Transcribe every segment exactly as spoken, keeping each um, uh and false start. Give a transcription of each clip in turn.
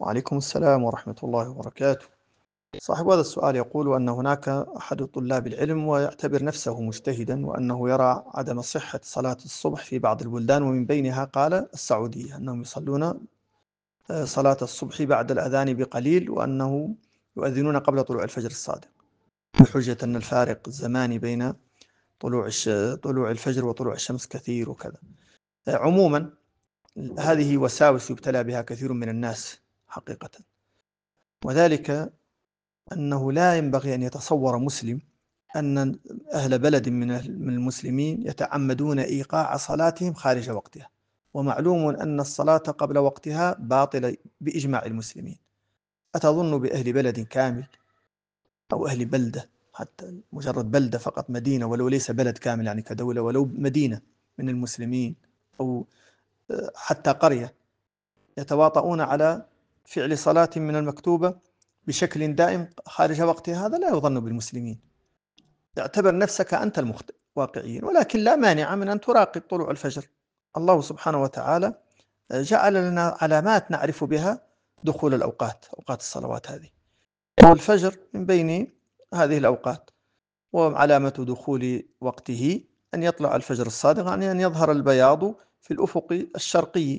وعليكم السلام ورحمة الله وبركاته. صاحب هذا السؤال يقول أن هناك أحد طلاب العلم ويعتبر نفسه مجتهدا، وأنه يرى عدم صحة صلاة الصبح في بعض البلدان، ومن بينها قال السعودية، أنهم يصلون صلاة الصبح بعد الأذان بقليل، وأنه يؤذنون قبل طلوع الفجر الصادق، بحجة أن الفارق الزماني بين طلوع طلوع الفجر وطلوع الشمس كثير وكذا. عموما هذه وساوس يبتلى بها كثير من الناس حقيقة، وذلك أنه لا ينبغي أن يتصور مسلم أن أهل بلد من المسلمين يتعمدون إيقاع صلاتهم خارج وقتها، ومعلوم أن الصلاة قبل وقتها باطلة بإجماع المسلمين. أتظن بأهل بلد كامل أو أهل بلدة، حتى مجرد بلدة فقط، مدينة ولو ليس بلد كامل يعني كدولة، ولو مدينة من المسلمين أو حتى قرية، يتواطؤون على فعل صلاة من المكتوبة بشكل دائم خارج وقتها؟ هذا لا يظن بالمسلمين. اعتبر نفسك أنت المخطئ واقعيا، ولكن لا مانع من أن تراقب طلوع الفجر. الله سبحانه وتعالى جعل لنا علامات نعرف بها دخول الأوقات، أوقات الصلوات هذه، والفجر من بين هذه الأوقات. وعلامة دخول وقته أن يطلع الفجر الصادق، يعني أن يظهر البياض في الأفق الشرقي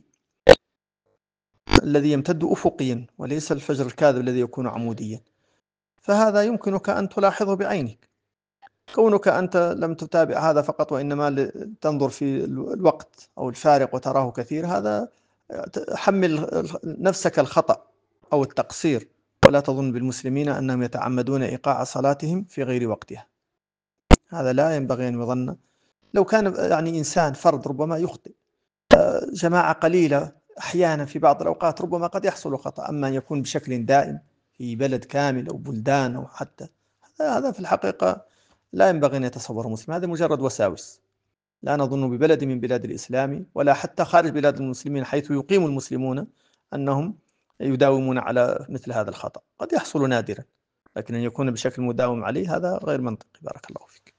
الذي يمتد أفقيا، وليس الفجر الكاذب الذي يكون عموديا. فهذا يمكنك أن تلاحظه بعينك. كونك أنت لم تتابع هذا فقط، وإنما تنظر في الوقت أو الفارق وتراه كثير، هذا حمل نفسك الخطأ أو التقصير، ولا تظن بالمسلمين أنهم يتعمدون إيقاع صلاتهم في غير وقتها. هذا لا ينبغي أن يظن. لو كان يعني إنسان فرد ربما يخطئ، جماعة قليلة أحيانا في بعض الأوقات ربما قد يحصل خطأ، أما أن يكون بشكل دائم في بلد كامل أو بلدان أو حتى، هذا في الحقيقة لا ينبغي أن يتصور مسلم. هذا مجرد وساوس. لا نظن ببلد من بلاد الإسلام ولا حتى خارج بلاد المسلمين حيث يقيم المسلمون أنهم يداومون على مثل هذا الخطأ. قد يحصل نادرا، لكن أن يكون بشكل مداوم عليه هذا غير منطقي. بارك الله فيك.